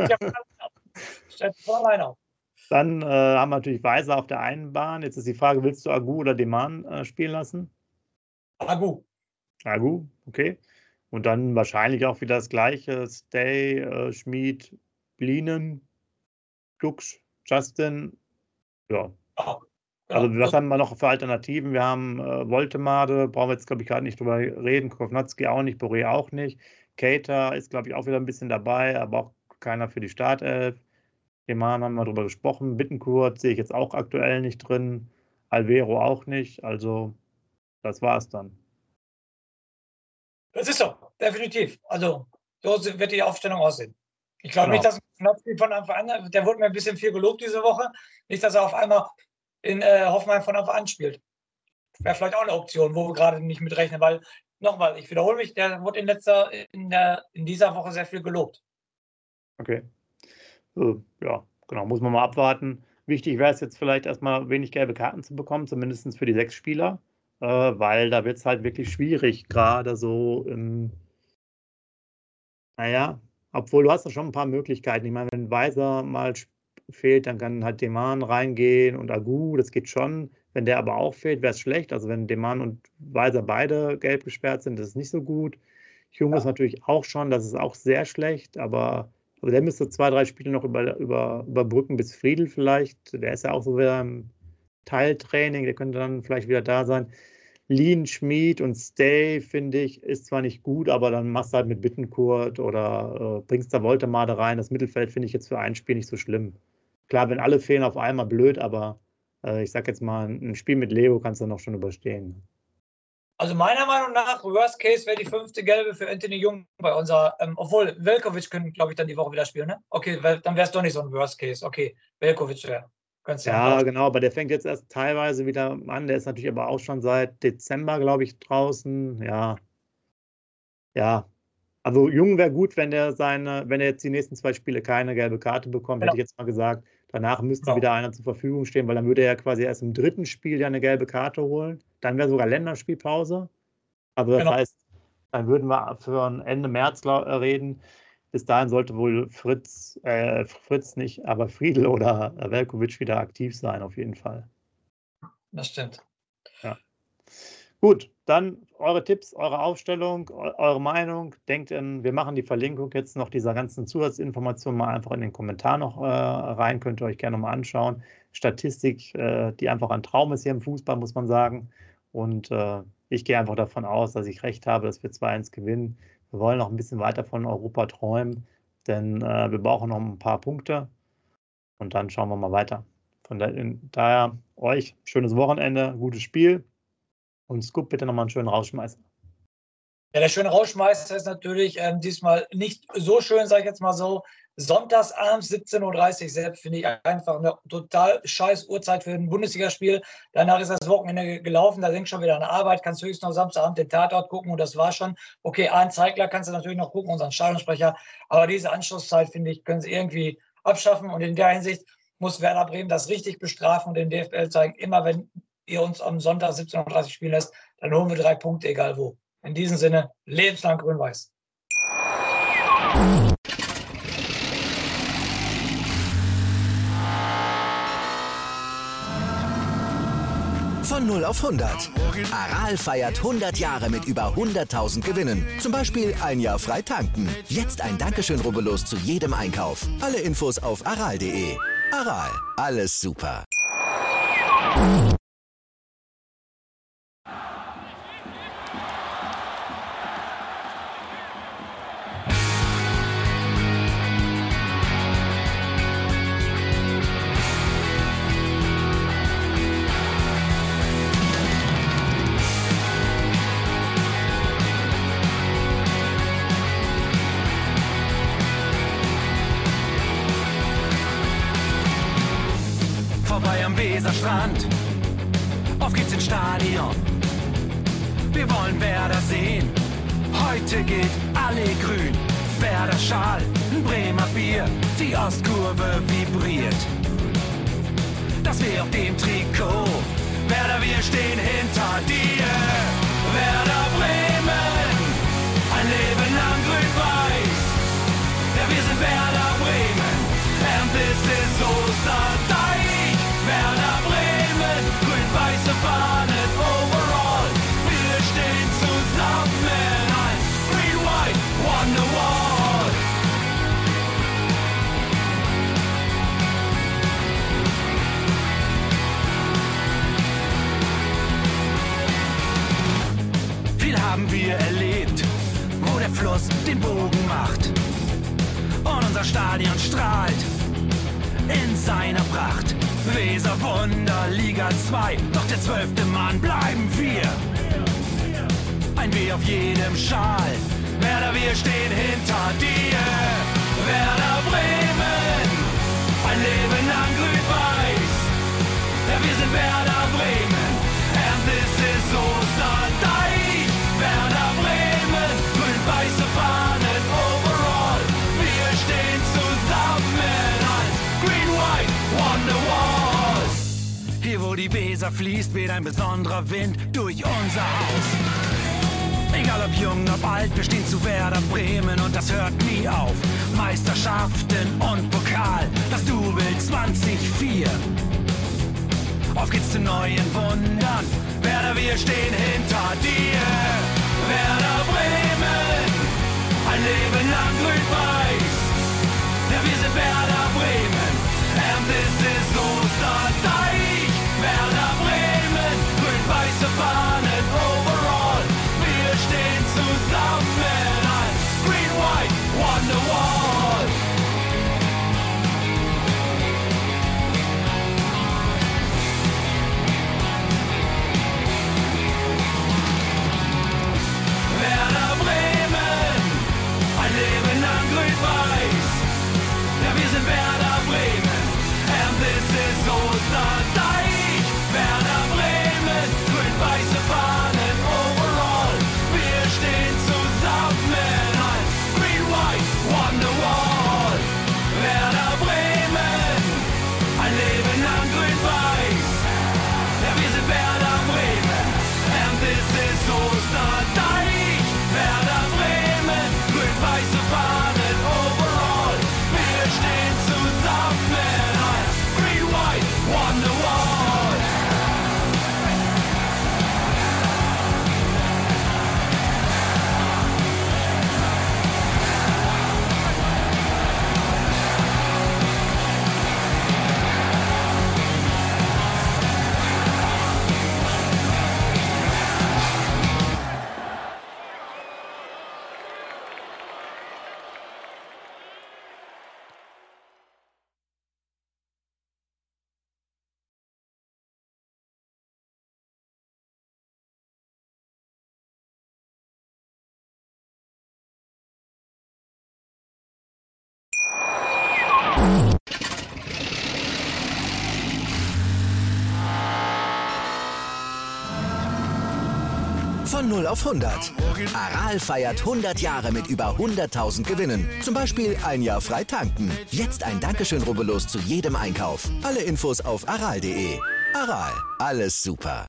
das stellt von alleine auf. Dann äh, haben wir natürlich Weiser auf der einen Bahn. Jetzt ist die Frage, willst du Agu oder Deman äh, spielen lassen? Agu. Agu, okay. Und dann wahrscheinlich auch wieder das gleiche. Stay, äh, Schmid, Blienen, Dux, Justin. Ja. Oh, Also genau. was haben wir noch für Alternativen? Wir haben äh, Woltemade, brauchen wir jetzt, glaube ich, gerade nicht drüber reden. Kovnatski auch nicht, Boré auch nicht. Keita ist, glaube ich, auch wieder ein bisschen dabei, aber auch keiner für die Startelf. Deman haben wir drüber gesprochen. Bittencourt sehe ich jetzt auch aktuell nicht drin. Alvero auch nicht. Also das war es dann. Das ist so, definitiv. Also so wird die Aufstellung aussehen. Ich glaube Genau. nicht, dass Knopfspiel von Anfang an, der wurde mir ein bisschen viel gelobt diese Woche. Nicht, dass er auf einmal in äh, Hoffenheim von Anfang an spielt. Wäre vielleicht auch eine Option, wo wir gerade nicht mit rechnen, weil, nochmal, ich wiederhole mich, der wurde in, letzter, in, der, in dieser Woche sehr viel gelobt. Okay. Äh, ja, genau, muss man mal abwarten. Wichtig wäre es jetzt vielleicht erstmal wenig gelbe Karten zu bekommen, zumindest für die sechs Spieler, äh, weil da wird es halt wirklich schwierig, gerade so im, naja, obwohl du hast da schon ein paar Möglichkeiten. Ich meine, wenn Weiser mal fehlt, dann kann halt Deman reingehen und Agu, das geht schon. Wenn der aber auch fehlt, wäre es schlecht. Also wenn Deman und Weiser beide gelb gesperrt sind, das ist nicht so gut. Jung ist natürlich auch schon, das ist auch sehr schlecht, aber also der müsste zwei, drei Spiele noch über, über, überbrücken bis Friedel vielleicht. Der ist ja auch so wieder im Teiltraining, der könnte dann vielleicht wieder da sein. Lien, Schmid und Stay, finde ich, ist zwar nicht gut, aber dann machst du halt mit Bittencourt oder äh, bringst da Woltemade rein. Das Mittelfeld finde ich jetzt für ein Spiel nicht so schlimm. Klar, wenn alle fehlen auf einmal, blöd, aber äh, ich sag jetzt mal, ein Spiel mit Leo kannst du noch schon überstehen. Also meiner Meinung nach, Worst Case wäre die fünfte Gelbe für Anthony Jung bei unserer, ähm, obwohl Veljkovic können, glaube ich, dann die Woche wieder spielen, ne? Okay, weil, dann wäre es doch nicht so ein Worst Case. Okay, Veljkovic wäre. Ja, genau, aber der fängt jetzt erst teilweise wieder an. Der ist natürlich aber auch schon seit Dezember, glaube ich, draußen. Ja. Ja. Also Jung wäre gut, wenn der seine, wenn er jetzt die nächsten zwei Spiele keine gelbe Karte bekommt, Genau. hätte ich jetzt mal gesagt. Danach müsste Genau. wieder einer zur Verfügung stehen, weil dann würde er ja quasi erst im dritten Spiel ja eine gelbe Karte holen. Dann wäre sogar Länderspielpause. Also das Genau. heißt, dann würden wir für ein Ende März glaub, reden. Bis dahin sollte wohl Fritz, äh, Fritz nicht, aber Friedl oder Veljkovic wieder aktiv sein, auf jeden Fall. Das stimmt. Ja. Gut, dann eure Tipps, eure Aufstellung, eure Meinung. Denkt in, wir machen die Verlinkung jetzt noch dieser ganzen Zusatzinformationen mal einfach in den Kommentar noch äh, rein. Könnt ihr euch gerne mal anschauen. Statistik, äh, die einfach ein Traum ist hier im Fußball, muss man sagen. Und äh, ich gehe einfach davon aus, dass ich recht habe, dass wir zwei eins gewinnen. Wir wollen noch ein bisschen weiter von Europa träumen, denn äh, wir brauchen noch ein paar Punkte und dann schauen wir mal weiter. Von da, daher euch schönes Wochenende, gutes Spiel und Scoop bitte nochmal einen schönen Rausschmeißer. Ja, der schöne Rausschmeißer ist natürlich ähm, diesmal nicht so schön, sage ich jetzt mal so. Sonntagsabends siebzehn Uhr dreißig, selbst finde ich einfach eine total scheiß Uhrzeit für ein Bundesligaspiel. Danach ist das Wochenende gelaufen, da denkst du schon wieder an Arbeit, kannst höchstens noch Samstagabend den Tatort gucken und das war schon. Okay, einen Zeigler kannst du natürlich noch gucken, unseren Stadionsprecher, aber diese Anschlusszeit, finde ich, können sie irgendwie abschaffen und in der Hinsicht muss Werder Bremen das richtig bestrafen und den D F L zeigen, immer wenn ihr uns am Sonntag siebzehn Uhr dreißig spielen lässt, dann holen wir drei Punkte, egal wo. In diesem Sinne, lebenslang grün-weiß. Von null auf hundert. Aral feiert hundert Jahre mit über hunderttausend Gewinnen. Zum Beispiel ein Jahr frei tanken. Jetzt ein Dankeschön, rubbellos zu jedem Einkauf. Alle Infos auf aral punkt de. Aral, alles super. Vorbei am Weserstrand, auf geht's ins Stadion. Wir wollen Werder sehen, heute geht alle grün. Werder Schal, ein Bremer Bier, die Ostkurve vibriert. Das weh auf dem Trikot, Werder, wir stehen hinter dir. Werder Bremen, ein Leben lang grün-weiß. Ja, wir sind Werder Bremen, and this is Osterdeich. Werder Bremen, grün-weiße Fahnen overall. Wir stehen zusammen als Green White Wonderwall. Viel haben wir erlebt, wo der Fluss den Bogen macht. Und unser Stadion strahlt in seiner Pracht. Weser Wunder, Liga zwei, doch der zwölfte Mann bleiben wir. Ein W auf jedem Schal, Werder, wir stehen hinter dir. Werder Bremen, ein Leben lang grün-weiß. Ja, wir sind Werder Bremen, and this is Osterdeich. Werder Bremen, grün-weiße Fahnen overall. Wir stehen zusammen als Green White Wonderwall. Hier wo die Weser fließt, weht ein besonderer Wind durch unser Haus. Egal ob jung, ob alt, wir stehen zu Werder Bremen und das hört nie auf. Meisterschaften und Pokal, das Double zwanzig vier. Auf geht's zu neuen Wundern, Werder, wir stehen hinter dir. Werder Bremen, ein Leben lang grün-weiß. Ja, wir sind Werder Bremen, and this is Osterdeich. Werder Bremen, grün-weiße Fahnen overall. Wir stehen zusammen als Green White Wonderwall. Midnight, green, white, Wonderwall. Von null auf hundert. Aral feiert hundert Jahre mit über hunderttausend Gewinnen. Zum Beispiel ein Jahr frei tanken. Jetzt ein Dankeschön, rubbellos zu jedem Einkauf. Alle Infos auf aral punkt de. Aral, alles super.